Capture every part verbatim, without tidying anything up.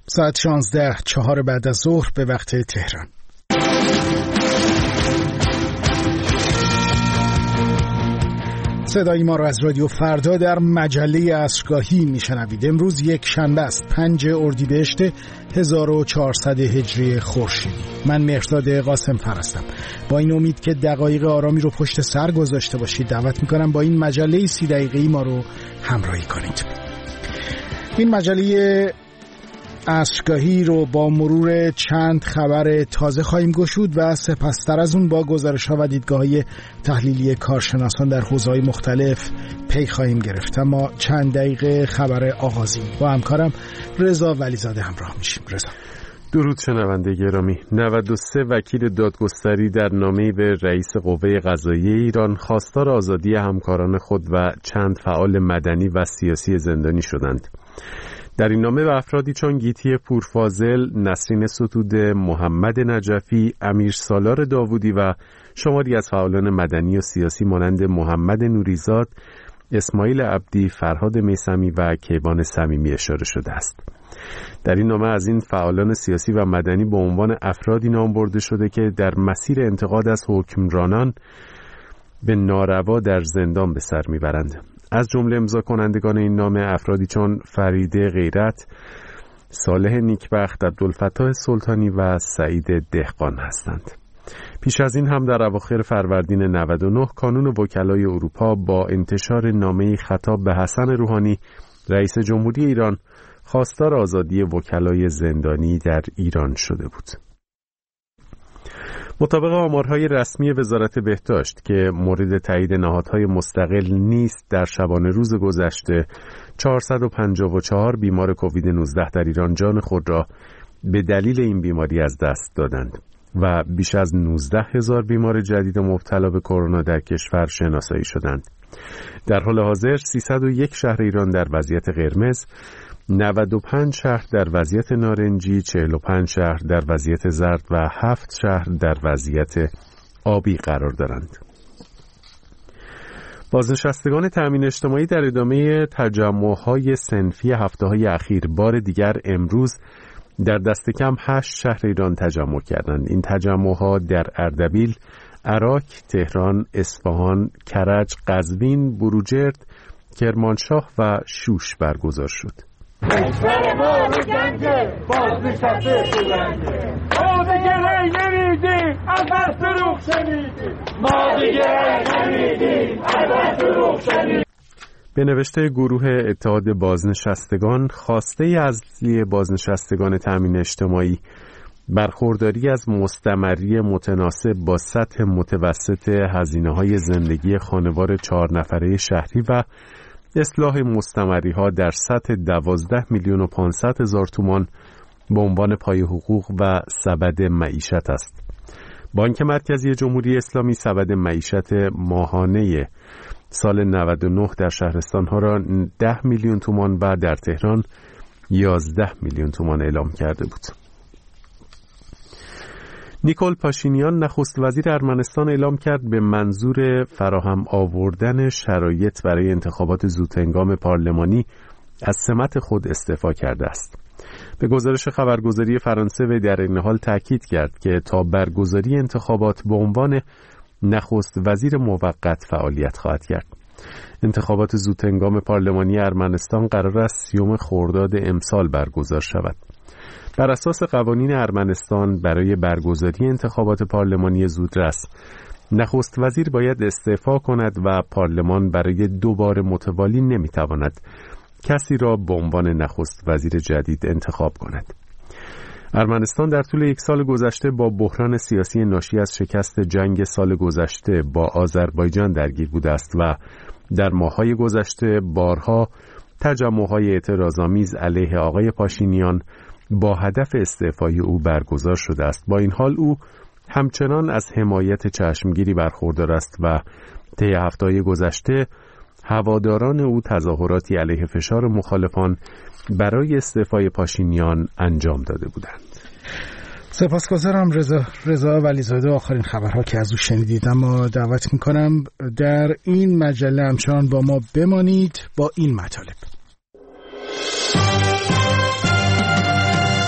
ساعت شانزده چهار بعد از ظهر به وقت تهران. صدای ما را از رادیو فردا در مجله عصرگاهی میشنوید. امروز یک شنبه است، پنج اردیبهشت هزار و چهارصد هجری خورشیدی. من مهرزاد قاسم فر هستم. با این امید که دقایق آرامی رو پشت سر گذاشته باشید دعوت میکنم با این مجله سی دقیقه‌ای ما رو همراهی کنید. این مجله عصرگاهی رو با مرور چند خبر تازه خواهیم گشود و سپستر از اون با گزارش‌ها و دیدگاه‌های تحلیلی کارشناسان در حوزه‌های مختلف پی خواهیم گرفت. اما چند دقیقه خبر آغازی با همکارم رضا ولیزاده همراه میشیم. رضا. درود شنونده گرامی. نود و سه وکیل دادگستری در نامه‌ای به رئیس قوه قضاییه ایران خواستار آزادی همکاران خود و چند فعال مدنی و سیاسی زندانی شدند. در این نامه به افرادی چون گیتی پورفاضل، نسرین ستوده، محمد نجفی، امیر سالار داوودی و شماری از فعالان مدنی و سیاسی مانند محمد نوریزاد، اسماعیل عبدی، فرهاد میثمی و کیوان صمیمی اشاره شده است. در این نامه از این فعالان سیاسی و مدنی به عنوان افرادی نام برده شده که در مسیر انتقاد از حکمرانان به ناروا در زندان به سر میبرند. از جمله امضا کنندگان این نامه افرادی چون فریده غیرت، صالح نیکبخت، عبدالفتاح سلطانی و سعید دهقان هستند. پیش از این هم در اواخر فروردین نود و نه کانون وکلای اروپا با انتشار نامه‌ای خطاب به حسن روحانی رئیس جمهوری ایران خواستار آزادی وکلای زندانی در ایران شده بود. مطابق آمارهای رسمی وزارت بهداشت که مورد تایید نهادهای مستقل نیست، در شبانه روز گذشته چهارصد و پنجاه و چهار بیمار کووید نوزده در ایران جان خود را به دلیل این بیماری از دست دادند و بیش از نوزده هزار بیمار جدید مبتلا به کرونا در کشور شناسایی شدند. در حال حاضر سیصد و یک شهر ایران در وضعیت قرمز، نود و پنج شهر در وضعیت نارنجی، چهل و پنج شهر در وضعیت زرد و هفت شهر در وضعیت آبی قرار دارند. بازنشستگان تأمین اجتماعی در ادامه تجمع‌های صنفی هفته‌های اخیر بار دیگر امروز در دست کم هشت شهر ایران تجمع کردند. این تجمع‌ها در اردبیل، عراق، تهران، اصفهان، کرج، قزوین، بروجرد، کرمانشاه و شوش برگزار شد. کشور ما رو گنده بازنشسته شدنده، ما دیگه رای نمیدیم از بس دروغ شنیدیم، ما دیگه رای نمیدیم از بس دروغ شنیدیم. به نوشته گروه اتحاد بازنشستگان، خواسته اصلی بازنشستگان تأمین اجتماعی برخورداری از مستمری متناسب با سطح متوسط هزینه‌های زندگی خانوار چهار نفره شهری و اصلاح مستمری ها در سطح دوازده میلیون و پانصد هزار تومان به عنوان پای حقوق و سبد معیشت است. بانک مرکزی جمهوری اسلامی سبد معیشت ماهانه سال نود و نه در شهرستان ها را ده میلیون تومان و در تهران یازده میلیون تومان اعلام کرده بود. نیکول پاشینیان نخست وزیر ارمنستان اعلام کرد به منظور فراهم آوردن شرایط برای انتخابات زودهنگام پارلمانی از سمت خود استعفا کرده است. به گزارش خبرگزاری فرانسه و در این حال تاکید کرد که تا برگزاری انتخابات به عنوان نخست وزیر موقت فعالیت خواهد کرد. انتخابات زودهنگام پارلمانی ارمنستان قرار است سیوم خرداد امسال برگزار شود. بر اساس قوانین ارمنستان برای برگزاری انتخابات پارلمانی زودرس نخست وزیر باید استعفا کند و پارلمان برای دو بار متوالی نمیتواند کسی را به عنوان نخست وزیر جدید انتخاب کند. ارمنستان در طول یک سال گذشته با بحران سیاسی ناشی از شکست جنگ سال گذشته با آذربایجان درگیر بوده است و در ماه‌های گذشته بارها تجمع‌های اعتراض‌آمیز علیه آقای پاشینیان با هدف استعفای او برگزار شده است. با این حال او همچنان از حمایت چشمگیری برخوردار است و طی هفته‌های گذشته هواداران او تظاهراتی علیه فشار مخالفان برای استعفای پاشینیان انجام داده بودند. سپاسگزارم رضا رضا ولیزاده. آخرین خبرها که از او شنیدید، اما دعوت میکنم در این مجله همچنان با ما بمانید با این مطالب.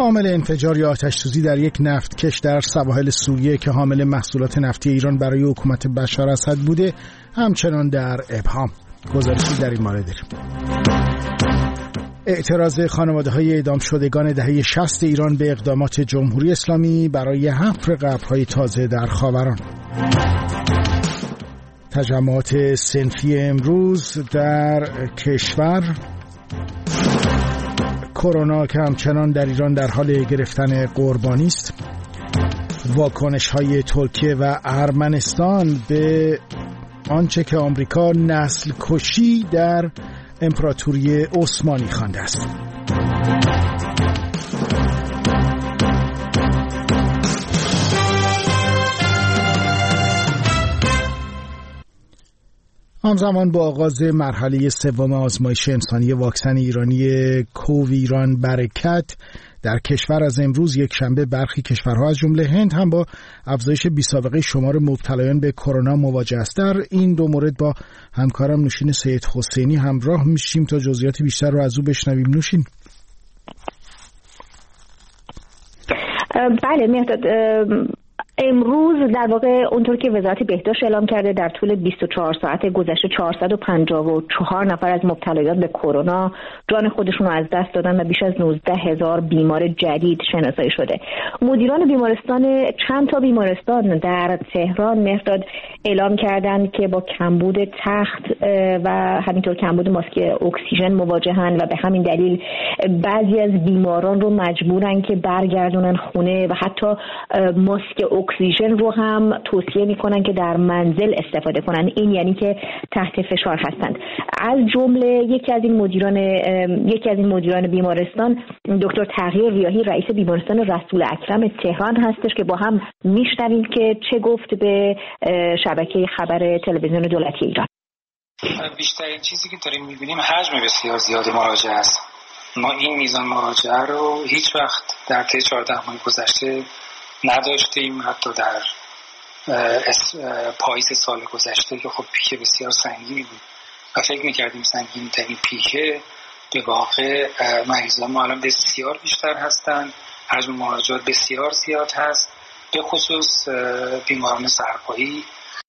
عامل انفجار یا آتش‌سوزی در یک نفتکش در سواحل سوریه که حامل محصولات نفتی ایران برای حکومت بشار اسد بوده همچنان در ابهام. گزارشی در این مورد داریم. اعتراض خانواده‌های اعدام شدگان دهه شصت ایران به اقدامات جمهوری اسلامی برای حفر قبرهای تازه در خاوران. تجمعات صنفی امروز در کشور. کرونا که همچنان در ایران در حال گرفتن قربانی است. واکنش‌های ترکیه و ارمنستان به آنچه که آمریکا نسل کشی در امپراتوری عثمانی خوانده است. همزمان با آغاز مرحله سوم آزمایش انسانی واکسن ایرانی کوویران برکت در کشور از امروز یک شنبه برخی کشورها از جمله هند هم با افزایش بی‌سابقه شمار مبتلایان به کرونا مواجه است. در این دو مورد با همکارم نوشین سید حسینی همراه میشیم تا جزئیات بیشتر رو از او بشنویم. نوشین. بله مهداد، امروز در واقع اونطور که وزارت بهداشت اعلام کرده در طول بیست و چهار ساعت گذشته چهارصد و پنجاه و چهار نفر از مبتلایان به کرونا جان خودشون رو از دست دادن و بیش از نوزده هزار بیمار جدید شناسایی شده. مدیران بیمارستان چند تا بیمارستان در تهران مهداد اعلام کردند که با کمبود تخت و همینطور کمبود ماسک اکسیژن مواجهن و به همین دلیل بعضی از بیماران رو مجبورن که برگردونن خونه و حتی ماسک اکسیژن رو هم توصیه میکنن که در منزل استفاده کنن. این یعنی که تحت فشار هستند. از جمله یکی از این مدیران یکی از این مدیران بیمارستان دکتر تغییر ریاحی رئیس بیمارستان رسول اکرم تهران هستش که با هم میشنویم که چه گفت به شبکه خبر تلویزیون دولتی ایران. بیشترین چیزی که داریم میبینیم حجم بسیار زیاد مراجعه است. ما این میزان مراجعه رو هیچ وقت در طی چهارده ماه گذشته نداشتیم، حتی در پاییز سال گذشته که خب پیک بسیار سنگینی بود و فکر میکردیم سنگین ترین پیکه. به واقع مریضان ما الان بسیار بیشتر هستند، حجم مراجعات بسیار زیاد هست، به خصوص بیماران سرپایی.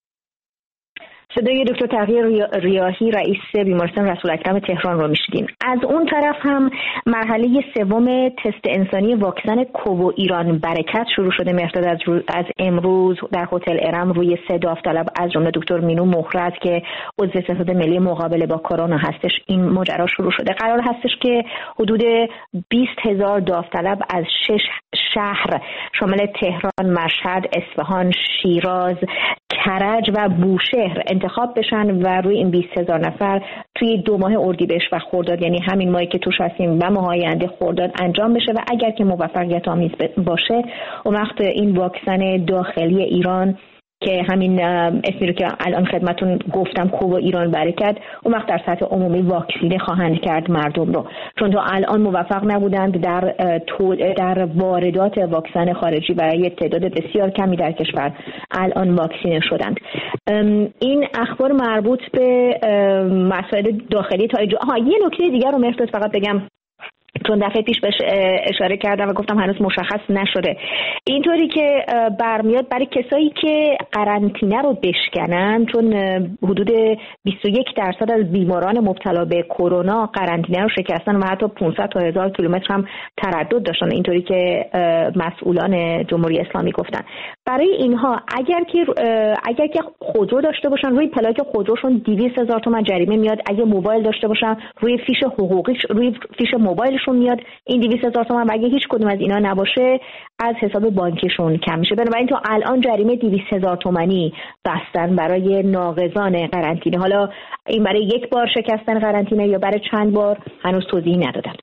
صدای دکتر تغییر ریاحی رئیس بیمارستان رسول اکرم تهران رو میشنیدین. از اون طرف هم مرحله سوم تست انسانی واکسن کوویران برکت شروع شده. مهرداد از, از امروز در هتل ارم روی سه داوطلب از جمله دکتر مینو مهرز که عضو ستاد ملی مقابله با کرونا هستش این ماجرا شروع شده. قرار هستش که حدود بیست هزار داوطلب از شش شهر شامل تهران، مشهد، اصفهان، شیراز، کرج و بوشهر انتخاب بشن و روی این بیست هزار نفر توی دو ماه اردیبهشت و خرداد، یعنی همین ماهی که توش هستیم و ماه آینده خرداد انجام بشه و اگر که موفقیت آمیز باشه اون وقت این واکسن داخلی ایران که همین اسمی رو که الان خدمتون گفتم کوویران برکت، اون وقت در سطح عمومی واکسینه خواهند کرد مردم رو، چون تا الان موفق نبودند در در واردات واکسن خارجی برای تعداد بسیار کمی در کشور الان واکسینه شدند. این اخبار مربوط به مسائل داخلی تا اینجا. آها یه نکته دیگر رو مهرداد فقط بگم، چون دفعه پیش بهش اشاره کردم و گفتم هنوز مشخص نشده. اینطوری که برمیاد برای کسایی که قرنطینه رو بشکنن، چون حدود بیست و یک درصد از بیماران مبتلا به کرونا قرنطینه رو شکستن و حتی پانصد تا هزار کیلومتر هم تردد داشتن، اینطوری که مسئولان جمهوری اسلامی گفتن. برای اینها اگر که اگر که خودرو داشته باشن روی پلاک خودروشون دویست هزار تومان جریمه میاد. اگه موبایل داشته باشن روی فیش حقوقی روی فیش موبایلشون میاد این دویست هزار تومان و اگه هیچ کدوم از اینا نباشه از حساب بانکیشون کم میشه. بنابراین تا الان جریمه دویست هزار تومانی بستن برای ناقضان قرنطینه. حالا این برای یک بار شکستن قرنطینه یا برای چند بار هنوز توضیحی ندادن.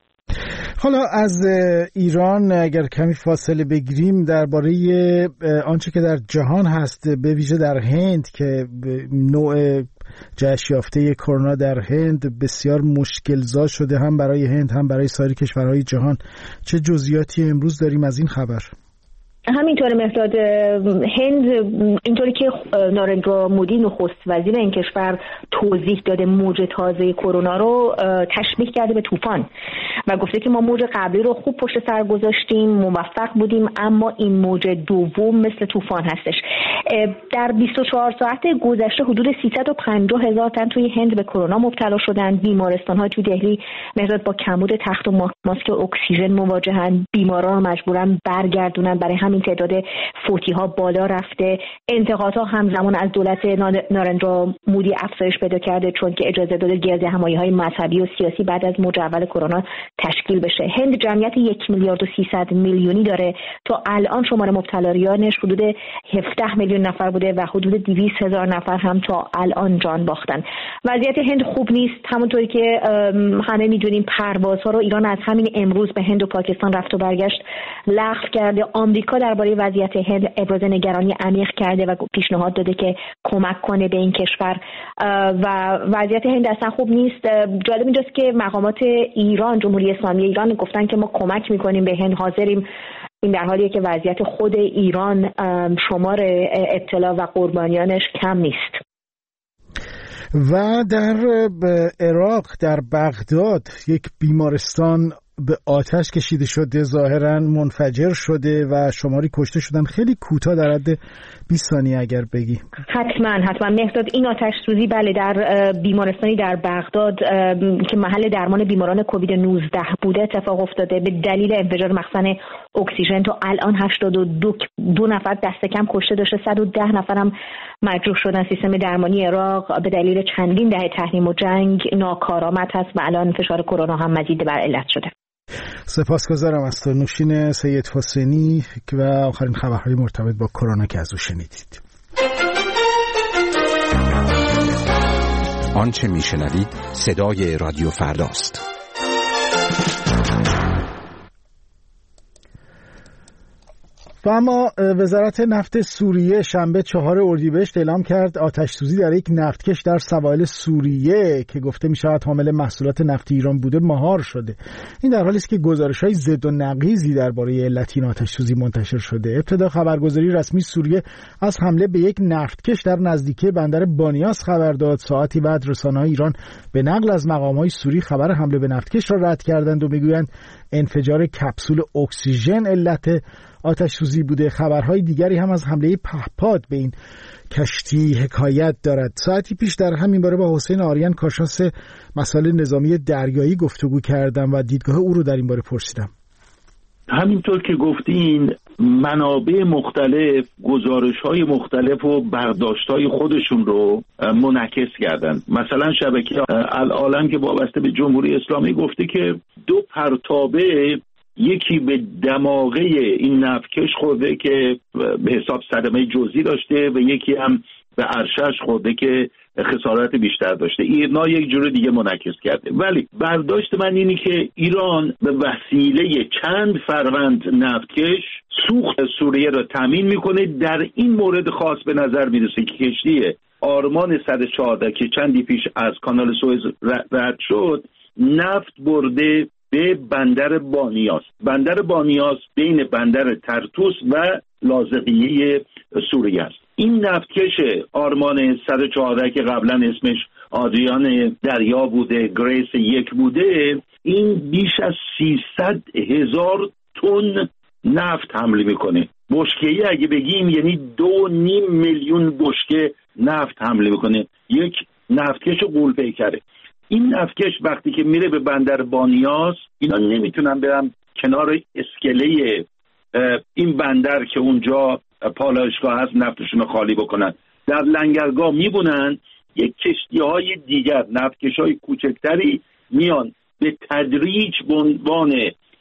حالا از ایران اگر کمی فاصله بگیریم درباره آنچه که در جهان هست، به ویژه در هند که نوع جهش یافته کرونا در هند بسیار مشکل‌زا شده، هم برای هند هم برای سایر کشورهای جهان. چه جزئیاتی امروز داریم از این خبر؟ همینطور مهداد، هند اینطوری که نارندرا مودی نخست وزیر این کشور توضیح داده موج تازه کرونا رو تشبیه کرده به طوفان و گفته که ما موج قبلی رو خوب پشت سر گذاشتیم، موفق بودیم، اما این موج دوم مثل طوفان هستش. در بیست و چهار ساعت گذشته حدود سیصد و پنجاه هزار تن توی هند به کرونا مبتلا شدن. بیمارستان‌ها توی دهلی مهداد با کمبود تخت و ماسک اکسیژن مواجهن، بیماران رو مجبورن برگردونن، برای همین تعداد فوتی‌ها بالا رفته. انتقادها همزمان از دولت نارندرا مودی افزایش پیدا کرده چون که اجازه داده گردهمایی‌های مذهبی و سیاسی بعد از موج اول کرونا تشکیل بشه. هند جمعیت یک میلیارد و سیصد میلیونی داره. تا الان شمار مبتلایانش حدود هفده میلیون نفر بوده و حدود دویست هزار نفر هم تا الان جان باختن. وضعیت هند خوب نیست. همونطوری که همه میدونیم پروازها رو ایران از همین امروز به هند و پاکستان رفت و برگشت لغو کرده. آمریکا درباره وضعیت هند ابراز نگرانی عمیق کرده و پیشنهاد داده که کمک کنه به این کشور و وضعیت هند اصلا خوب نیست. جالب اینجاست که مقامات ایران، جمهوری اسلامی ایران گفتن که ما کمک میکنیم به هند، حاضریم. این در حالیه که وضعیت خود ایران شمار ابتلا و قربانیانش کم نیست. و در عراق در بغداد یک بیمارستان به آتش کشیده شده، ظاهرا منفجر شده و شماری کشته شدن. خیلی کوتاه در حد بیست ثانیه اگر بگی. حتما حتما مهداد، این آتش سوزی بله در بیمارستانی در بغداد که محل درمان بیماران کووید نوزده بوده اتفاق افتاده. به دلیل انفجار مخزن اکسیژن تا الان هشتاد و دو دو نفر دست کم کشته داشته، صد و ده نفر هم مجروح شدن. سیستم درمانی عراق به دلیل چندین دهه تحریم و جنگ ناکارآمد هست و الان فشار کرونا هم مزید بر علت شده. سپاسگزارم از تو نوشین سید حسینی و آخرین خبرهای مرتبط با کرونا که از او شنیدید. آنچه میشنوید صدای رادیو فرداست. و اما وزارت نفت سوریه شنبه چهار اردیبهشت اعلام کرد آتش سوزی در یک نفتکش در سواحل سوریه که گفته می شود حامل محصولات نفت ایران بوده مهار شده. این در حالی است که گزارش‌های ضد و نقیضی درباره علت این آتش سوزی منتشر شده. ابتدا خبرگزاری رسمی سوریه از حمله به یک نفتکش در نزدیکی بندر بانیاس خبر داد. ساعتی بعد رسانه‌های ایران به نقل از مقام‌های سوری خبر حمله به نفتکش را رد کردند و میگویند انفجار کپسول اکسیژن علت آتش سوزی بوده. خبرهای دیگری هم از حمله پهپاد به این کشتی حکایت دارد. ساعتی پیش در همین باره با حسین آریان کارشناس مسائل نظامی دریایی گفتگو کردم و دیدگاه او رو در این باره پرسیدم. همینطور که گفتین منابع مختلف گزارش‌های مختلف و برداشت‌های خودشون رو منعکس کردن. مثلا شبکه العالم که وابسته به جمهوری اسلامی گفته که دو پرتابه یکی به دماغه این نفتکش خورده که به حساب صدمه جزئی داشته و یکی هم به عرشش خورده که خسارت بیشتر داشته. ایرنا یک جور دیگه منعکس کرده. ولی برداشت من اینی که ایران به وسیله چند فروند نفتکش سوخت سوریه را تامین میکنه. در این مورد خاص به نظر میرسه که کشتی آرمان صد و چهارده که چندی پیش از کانال سوئز رد شد نفت برده به بندر بانیاس. بندر بانیاس بین بندر ترتوس و لاذقیه سوریه است. این نفتکش آرمان صد و چهارده که قبلا اسمش آدریان دریا بوده، گریس یک بوده، این بیش از سیصد هزار تن نفت حمل میکنه. بشکه‌ای اگه بگیم یعنی دو نیم میلیون بشکه نفت حمل میکنه. یک نفتکش غول‌پیکره. این نفتکش وقتی که میره به بندر بانیاس اینا نمیتونن برن کنار اسکله این بندر که اونجا پالایشگاه هست نفتشون رو خالی بکنن. در لنگرگاه میبونن یک کشتی های دیگر نفتکش های کوچکتری میان به تدریج به عنوان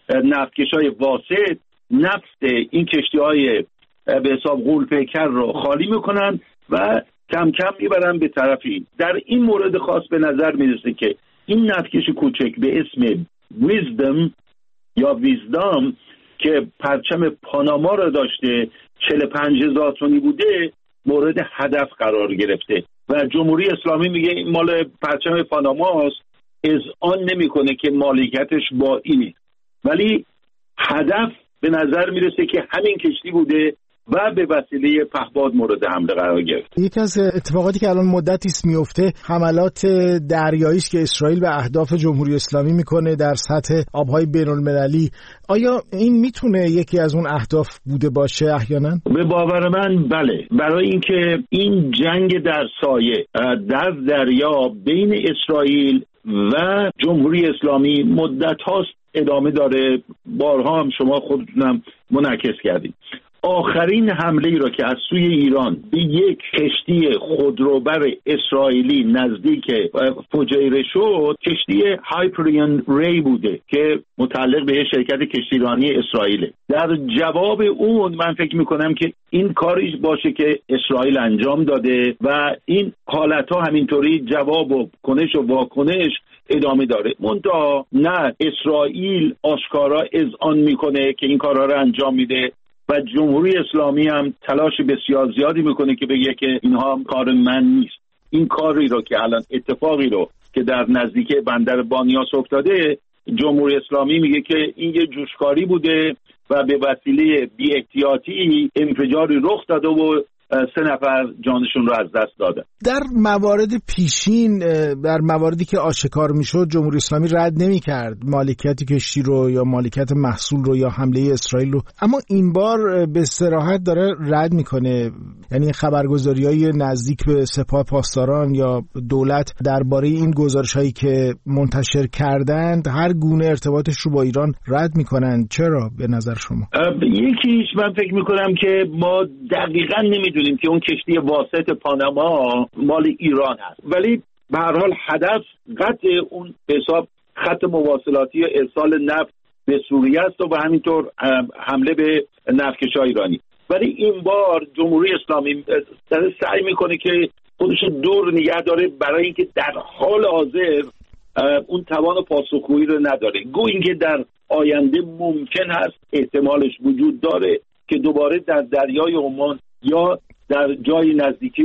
نفتکش های واسط نفت این کشتی های به حساب غول‌پیکر رو خالی میکنن و کم کم میبرن به طرفی. در این مورد خاص به نظر میرسه که این نفتکش کوچک به اسم ویزدم یا ویزدام که پرچم پاناما رو داشته چهل و پنج هزار تنی بوده مورد هدف قرار گرفته و جمهوری اسلامی میگه این مال پرچم پاناماست، اذعان نمیکنه که مالکیتش با اینه، ولی هدف به نظر میرسه که همین کشتی بوده و به وسیله پهپاد مورد حمله قرار گرفت. یکی از اتفاقاتی که الان مدتی است میفته حملات دریایی است که اسرائیل به اهداف جمهوری اسلامی میکنه در سطح آبهای بین‌المللی. آیا این میتونه یکی از اون اهداف بوده باشه احیانا؟ به باور من بله، برای اینکه این جنگ در سایه در دریا بین اسرائیل و جمهوری اسلامی مدت هاست ادامه داره. بارها هم شما خودتونم منعکس کردید. آخرین حمله ای را که از سوی ایران به یک کشتی خودروبر اسرائیلی نزدیک فجیره شد، کشتی هایپریون ری بوده که متعلق به شرکت کشتیرانی اسرائیل. در جواب اون من فکر میکنم که این کاری باشه که اسرائیل انجام داده و این حالتها همینطوری جواب و کنش و واکنش ادامه داره. منتها نه اسرائیل آشکارا اذعان میکنه که این کارها رو انجام میده و جمهوری اسلامی هم تلاش بسیار زیادی میکنه که بگه که اینها کار من نیست. این کاری رو که الان اتفاقی رو که در نزدیکی بندر بانیاس افتاده، جمهوری اسلامی میگه که این یه جوشکاری بوده و به وسیله بی احتیاطی انفجاری رخ داده و سه نفر جانشون رو از دست دادن. در موارد پیشین، در مواردی که آشکار میشد، جمهوری اسلامی رد نمی‌کرد مالکیت کشتی رو یا مالکیت محصول رو یا حمله اسرائیل رو، اما این بار به صراحت داره رد میکنه. یعنی خبرگزاری‌های نزدیک به سپاه پاسداران یا دولت درباره این گزارش‌هایی که منتشر کردند هر گونه ارتباطش رو با ایران رد میکنن. چرا به نظر شما؟ یکیش من فکر میکنم که ما دقیقاً نمیدونیم که اون کشتی واسط پاناما مال ایران هست، ولی به هر حال هدف قطع اون حساب خط مواصلاتی ارسال نفت به سوریه است و همینطور حمله به نفتکش‌های ایرانی. ولی این بار جمهوری اسلامی داره سعی میکنه که خودش دور نگه داره برای اینکه در حال حاضر اون توان پاسخگویی رو نداره. گو اینکه در آینده ممکن هست، احتمالش وجود داره که دوباره در دریای عمان یا در جای نزدیکی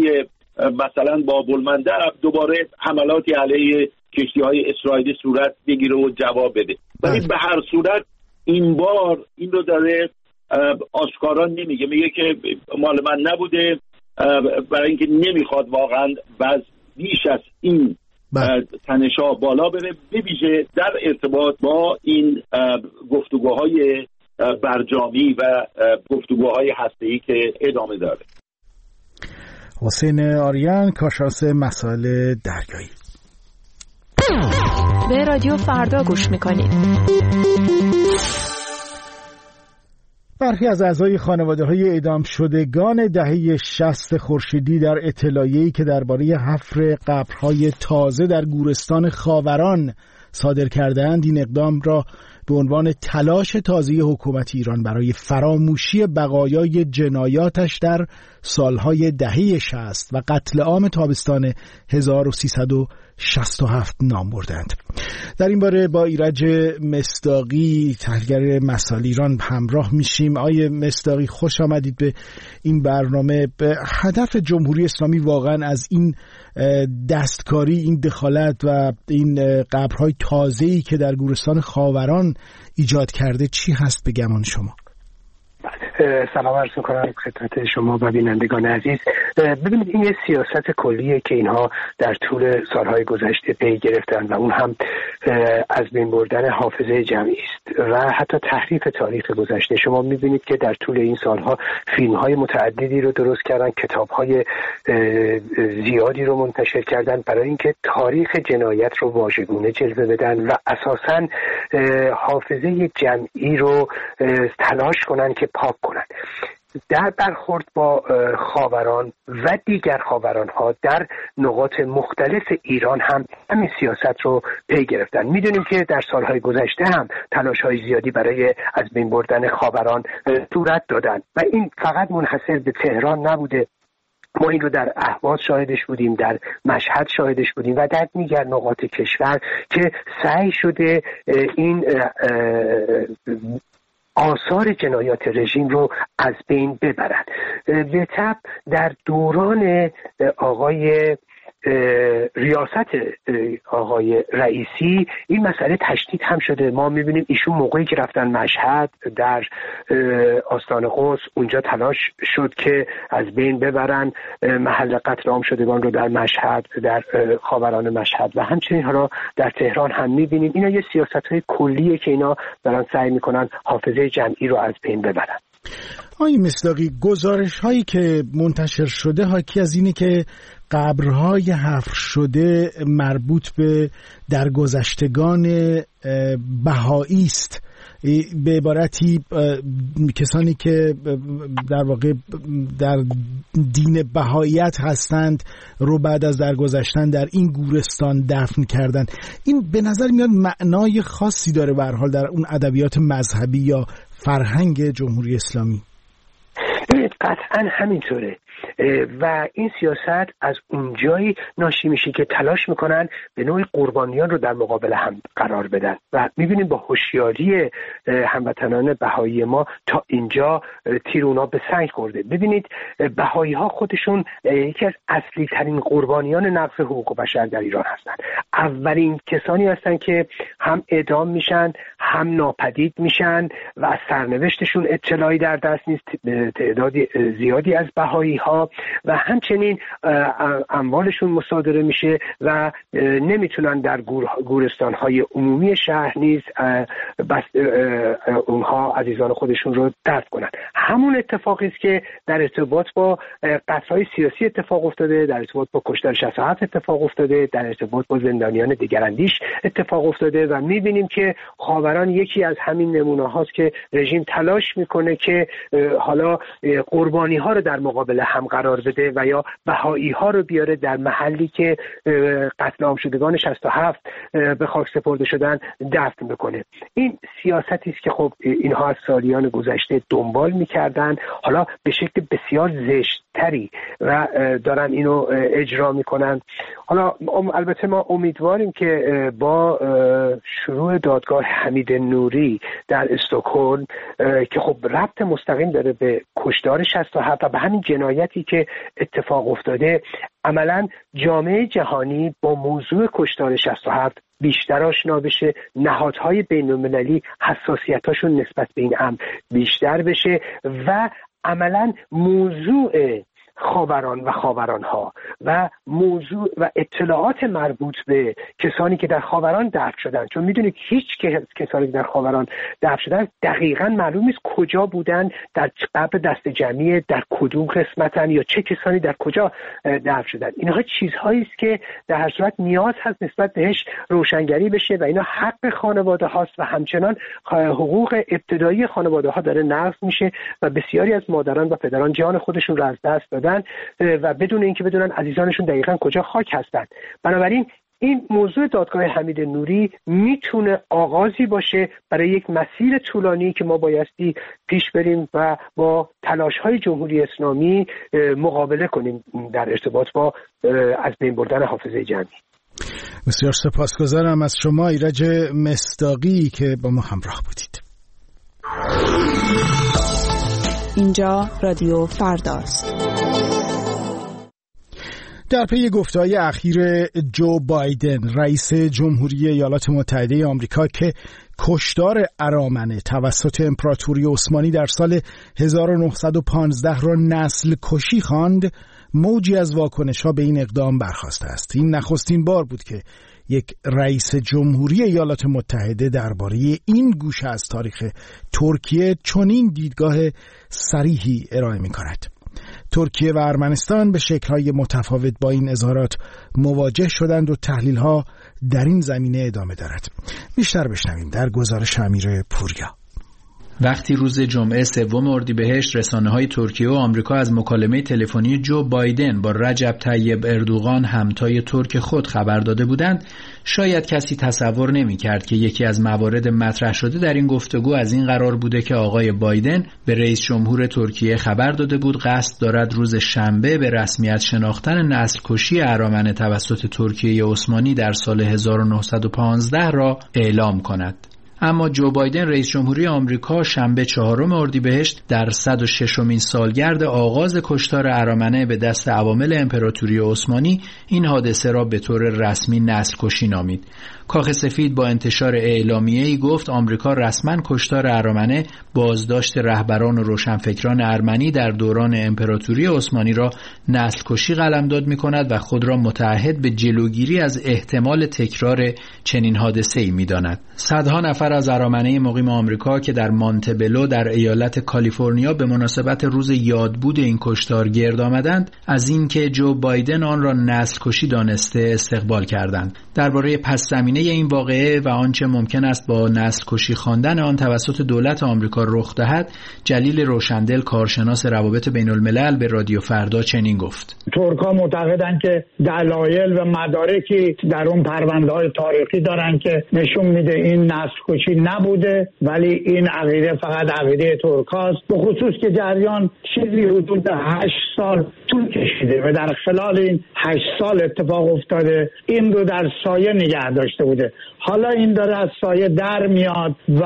مثلا باب‌المندب دوباره حملاتی علیه کشتی‌های اسرائیلی صورت بگیره و جواب بده. ولی به هر صورت این بار این رو داره آشکارا نمیگه، میگه که مال من نبوده، برای اینکه نمیخواد واقعا باز بیش از این تنش‌ها بالا بره، به ویژه در ارتباط با این گفتگوهای برجامی و گفتگوهای هسته‌ای که ادامه داره. حسین آریان، کارشناس مسائل دریایی. به رادیو فردا گوش میکنید. برخی از اعضای خانواده‌های اعدام شدگان دهه شصت خورشیدی در اطلاعیه‌ای که درباره حفر قبرهای تازه در گورستان خاوران صادر کردند، این اقدام را به عنوان تلاش تازه حکومت ایران برای فراموشی بقایای جنایاتش در سالهای دهه شصت و قتل عام تابستان هزار و سیصد و شصت و هفت نام بردند. در این باره با ایرج مصداقی، تحلیلگر مسائل ایران، همراه میشیم. آیه مصداقی، خوش آمدید به این برنامه. به هدف جمهوری اسلامی واقعا از این دستکاری، این دخالت و این قبرهای تازه‌ای که در گورستان خاوران ایجاد کرده چی هست به گمان شما؟ سلام عرض می‌کنم خدمت شما و بینندگان عزیز. ببینید این یه سیاست کلیه که اینها در طول سالهای گذشته پی گرفتن و اون هم از بین بردن حافظه جمعی است و حتی تحریف تاریخ گذشته. شما می‌بینید که در طول این سالها فیلم‌های متعددی رو درست کردن، کتاب‌های زیادی رو منتشر کردن برای اینکه تاریخ جنایت رو واژگونه جلوه بدن و اساساً حافظه جمعی رو تلاش کنن که پاک کنند. در برخورد با خاوران و دیگر خاوران‌ها در نقاط مختلف ایران هم همین سیاست رو پی گرفتن. میدونیم که در سالهای گذشته هم تلاش‌های زیادی برای از بین بردن خاوران صورت دادن و این فقط منحصر به تهران نبوده. ما این رو در اهواز شاهدش بودیم، در مشهد شاهدش بودیم و در دیگر نقاط کشور که سعی شده این آثار جنایات رژیم رو از بین ببرند. به طب در دوران آقای ریاست آقای رئیسی این مسئله تشدید هم شده. ما میبینیم ایشون موقعی که رفتن مشهد در آستان قدس اونجا تلاش شد که از بین ببرن محل قتل عام شدگان رو در مشهد، در خاوران مشهد و همچنین حالا در تهران هم میبینیم. اینا یه سیاست‌های کلیه که اینا دارن سعی میکنن حافظه جمعی رو از بین ببرن. آقای مصداقی، گزارش هایی که منتشر شده حاکی از اینه که قبرهای حفر شده مربوط به درگذشتگان بهایی است، به عبارتی کسانی که در واقع در دین بهاییت هستند رو بعد از درگذشتن در این گورستان دفن کردن. این به نظر میاد معنای خاصی داره به هر حال در اون ادبیات مذهبی یا فرهنگ جمهوری اسلامی. قطعا همینطوره و این سیاست از اونجایی ناشی میشه که تلاش میکنن به نوعی قربانیان رو در مقابل هم قرار بدن و میبینیم با هوشیاری هموطنان بهایی ما تا اینجا تیر اونا به سنگ خورده. ببینید بهایی ها خودشون یکی از اصلی ترین قربانیان نقض حقوق بشر در ایران هستن. اولین کسانی هستن که هم اعدام میشن هم ناپدید میشن و از سرنوشتشون اطلاعی در دست نیست. تعداد زیادی از بهایی ها و همچنین اموالشون مصادره میشه و نمیتونن در گورستان های عمومی شهر نیز بس اونها عزیزان خودشون رو دفن کنن. همون اتفاقی است که در ارتباط با قتل‌های سیاسی اتفاق افتاده، در ارتباط با کشتار شصت و هفت اتفاق افتاده، در ارتباط با زندانیان دگراندیش اتفاق افتاده و میبینیم که خاوران یکی از همین نمونه هاست که رژیم تلاش میکنه که حالا قربانی ها رو در مقابل هم قرار بده و یا بهایی ها رو بیاره در محلی که قتل عام شدگان شصت و هفت به خاک سپرده شدن دفن بکنه. این سیاستی است که خب اینها از سالیان گذشته دنبال میکردن، حالا به شکل بسیار زشت‌تری و دارن اینو اجرا میکنن. حالا البته ما امیدواریم که با شروع دادگاه حمید نوری در استکهلم که خب ربط مستقیم داره به کشتار شصت و هفت و به همین جنایتی که اتفاق افتاده، عملاً جامعه جهانی با موضوع کشتار شصت و هفت بیشتر آشنا بشه، نهادهای بین‌المللی حساسیتاشون نسبت به این امر بیشتر بشه و عملاً موضوع خاوران و خاورانها و موضوع و اطلاعات مربوط به کسانی که در خاوران دفن شدن، چون میدونید هیچ کسانی که در خاوران دفن شدن دقیقاً معلوم نیست کجا بودن، در قبر دست جمعی در کدوم قسمتن یا چه کسانی در کجا دفن شدن. اینها چیزهایی است که در هر صورت نیاز هست نسبت بهش روشنگری بشه و اینا حق خانواده هاست و همچنان حقوق ابتدایی خانواده ها داره نقض میشه و بسیاری از مادران و پدران جان خودشون رو از دست دادن و بدون اینکه بدونن عزیزانشون دقیقاً کجا خاک هستند. بنابراین این موضوع دادگاه حمید نوری میتونه آغازی باشه برای یک مسیر طولانی که ما بایستی پیش بریم و با تلاش‌های جمهوری اسلامی مقابله کنیم در ارتباط با از بین بردن حافظه جمعی. بسیار سپاسگزارم از شما ایرج مصداقی که با ما همراه بودید. اینجا رادیو فرداست. در پی گفته‌های اخیر جو بایدن رئیس جمهوری ایالات متحده آمریکا که کشتار ارامنه توسط امپراتوری عثمانی در سال هزار و نهصد و پانزده را نسل کشی خواند، موجی از واکنش‌ها به این اقدام برخاسته است. این نخستین بار بود که یک رئیس جمهوری ایالات متحده درباره این گوشه از تاریخ ترکیه چنین دیدگاه صریحی ارائه می‌کند. ترکیه و ارمنستان به شکل‌های متفاوت با این اظهارات مواجه شدند و تحلیل‌ها در این زمینه ادامه دارد. بیشتر بشنویم در گزارش امیر پوریا. وقتی روز جمعه سوم اردیبهشت رسانه‌های ترکیه و آمریکا از مکالمه تلفنی جو بایدن با رجب طیب اردوغان همتای ترک خود خبر داده بودند، شاید کسی تصور نمی‌کرد که یکی از موارد مطرح شده در این گفتگو از این قرار بوده که آقای بایدن به رئیس جمهور ترکیه خبر داده بود قصد دارد روز شنبه به رسمیت شناختن نسل کشی ارامنه توسط ترکیه عثمانی در سال هزار و نهصد و پانزده را اعلام کند. اما جو بایدن رئیس جمهوری آمریکا شنبه چهارم اردیبهشت در صد و ششمین سالگرد آغاز کشتار ارامنه به دست عوامل امپراتوری عثمانی این حادثه را به طور رسمی نسل کشی نامید. کاخ سفید با انتشار اعلامیه‌ای گفت آمریکا رسما کشتار ارامنه، بازداشت رهبران و روشنفکران ارمنی در دوران امپراتوری عثمانی را نسل کشی قلمداد می‌کند و خود را متعهد به جلوگیری از احتمال تکرار چنین حادثه‌ای می‌داند. صدها نفر از ارامنه مقیم آمریکا که در مانتبلو در ایالت کالیفرنیا به مناسبت روز یادبود این کشتار گرد آمدند، از اینکه جو بایدن آن را نسل کشی دانسته استقبال کردند. درباره پس زمینه این واقعه و آنچه ممکن است با نسل کشی خواندن آن توسط دولت آمریکا رخ دهد، جلیل روشندل کارشناس روابط بین الملل به رادیو فردا چنین گفت: ترک‌ها معتقدند که دلایل و مدارکی در اون پرونده‌های تاریخی دارن که نشون میده این نسل کشی نبوده، ولی این عقیده فقط عقیده ترک‌هاست، به خصوص که جریان چیزی حدود هشت سال طول کشیده و در خلال این هشت سال اتفاق افتاده. این رو در سایه نگه داشته بوده، حالا این داره از سایه در میاد و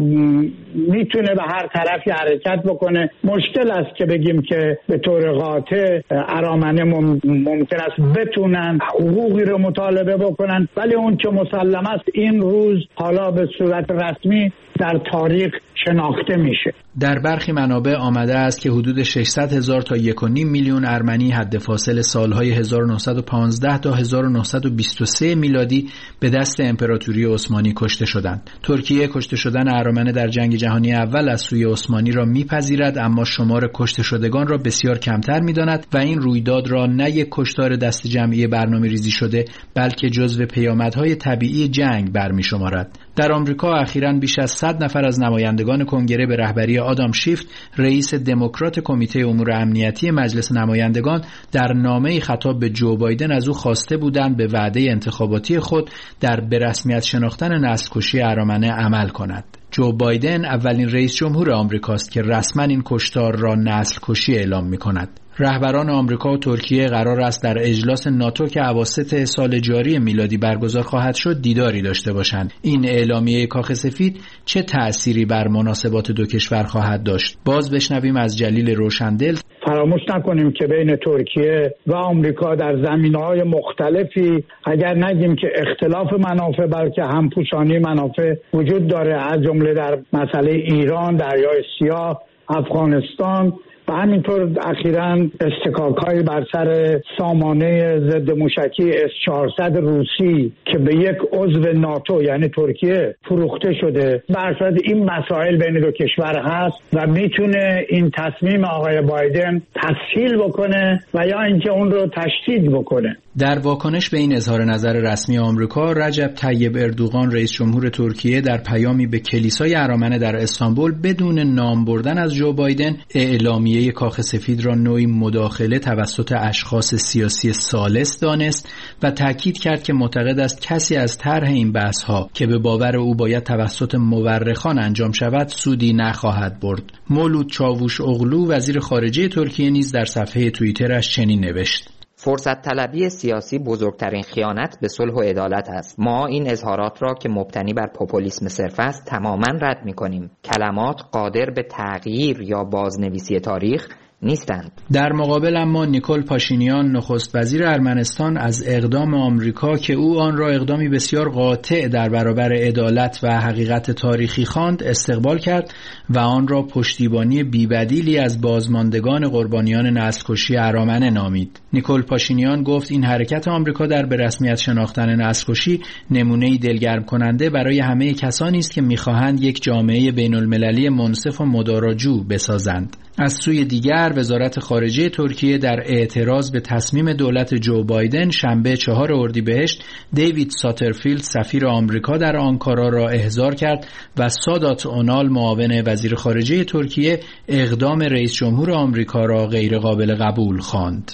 میتونه به هر طرفی حرکت بکنه. مشکل است که بگیم که به طور قاطع ارامنه ممکن است بتونن حقوقی رو مطالبه بکنن، ولی اون که مسلم است این روز حالا به صورت رسمی در تاریخ شناخته میشه. در برخی منابع آمده است که حدود ششصد هزار تا یک و نیم میلیون ارمنی حد فاصل سالهای هزار و نهصد و پانزده تا هزار و نهصد و بیست و سه میلادی به دست امپراتوری عثمانی کشته شدند. ترکیه کشته شدن ارامنه در جنگ جهانی اول از سوی عثمانی را میپذیرد، اما شمار کشته شدگان را بسیار کمتر میداند و این رویداد را نه یک کشتار دست جمعی برنامه‌ریزی شده، بلکه جزو پیامدهای طبیعی جنگ برمی‌شمارد. در آمریکا اخیراً بیش از صد نفر از نمایندگان کنگره به رهبری آدام شیف، رئیس دموکرات کمیته امور امنیتی مجلس نمایندگان، در نامه‌ای خطاب به جو بایدن از او خواسته بودند به وعده انتخاباتی خود در به رسمیت شناختن نسل‌کشی ارامنه عمل کند. جو بایدن اولین رئیس جمهور آمریکاست که رسما این کشتار را نسل‌کشی اعلام می‌کند. رهبران آمریکا و ترکیه قرار است در اجلاس ناتو که اواسط سال جاری میلادی برگزار خواهد شد دیداری داشته باشند. این اعلامیه کاخ سفید چه تأثیری بر مناسبات دو کشور خواهد داشت؟ باز بشنویم از جلیل روشندل. فراموش نکنیم که بین ترکیه و آمریکا در زمینه‌های مختلفی، اگر نگیم که اختلاف منافع، بلکه همپوشانی منافع وجود داره، از جمله در مسئله ایران، دریای سیاه، افغانستان و همینطور اخیراً استکاک‌های بر سر سامانه ضد موشکی اس چهارصد روسی که به یک عضو ناتو یعنی ترکیه فروخته شده. به هر صورت این مسائل بین دو کشور هست و میتونه این تصمیم آقای بایدن تسهیل بکنه و یا اینکه اون رو تشدید بکنه. در واکنش به این اظهار نظر رسمی آمریکا، رجب طیب اردوغان رئیس جمهور ترکیه در پیامی به کلیسای ارامنه در استانبول بدون نام بردن از جو بایدن، اعلامیه کاخ سفید را نوعی مداخله توسط اشخاص سیاسی ثالث دانست و تاکید کرد که معتقد است کسی از طرح این بحث‌ها که به باور او باید توسط مورخان انجام شود سودی نخواهد برد. مولود چاووش اغلو وزیر خارجه ترکیه نیز در صفحه توییترش چنین نوشت: فرصت طلبی سیاسی بزرگترین خیانت به صلح و عدالت است. ما این اظهارات را که مبتنی بر پوپولیسم صرف است تماماً رد می‌کنیم. کلمات قادر به تغییر یا بازنویسی تاریخ نیستند. در مقابل اما نیکول پاشینیان نخست وزیر ارمنستان از اقدام آمریکا که او آن را اقدامی بسیار قاطع در برابر عدالت و حقیقت تاریخی خواند استقبال کرد و آن را پشتیبانی بی‌بدیلی از بازماندگان قربانیان نسل‌کشی ارامنه نامید. نیکول پاشینیان گفت این حرکت آمریکا در به رسمیت شناختن نسل‌کشی نمونه‌ای دلگرم کننده برای همه کسانی است که می‌خواهند یک جامعه بین‌المللی منصف و مداراجو بسازند. از سوی دیگر وزارت خارجه ترکیه در اعتراض به تصمیم دولت جو بایدن شنبه چهار اردیبهشت دیوید ساترفیلد سفیر آمریکا در آنکارا را احضار کرد و سادات اونال معاون وزیر خارجه ترکیه اقدام رئیس جمهور آمریکا را غیر قابل قبول خواند.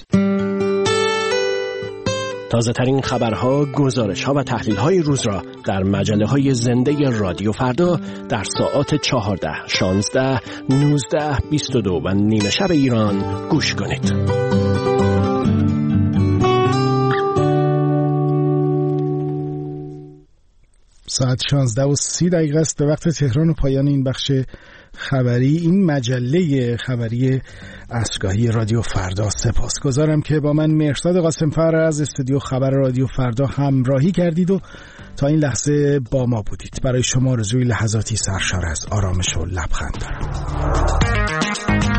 تازه ترین خبرها، گزارش‌ها و تحلیل‌های روز را در مجله‌های زنده رادیو فردا در ساعات چهارده، شانزده، نوزده، بیست و دو و نیمه شب ایران گوش کنید. ساعت شانزده و سی دقیقه است به وقت تهران و پایان این بخش خبری، این مجله خبری اسکاهی رادیو فردا. سپاسگزارم که با من مهرزاد قاسمفر از استودیو خبر رادیو فردا همراهی کردید و تا این لحظه با ما بودید. برای شما آرزوی لحظاتی سرشار از آرامش و لبخند دارم.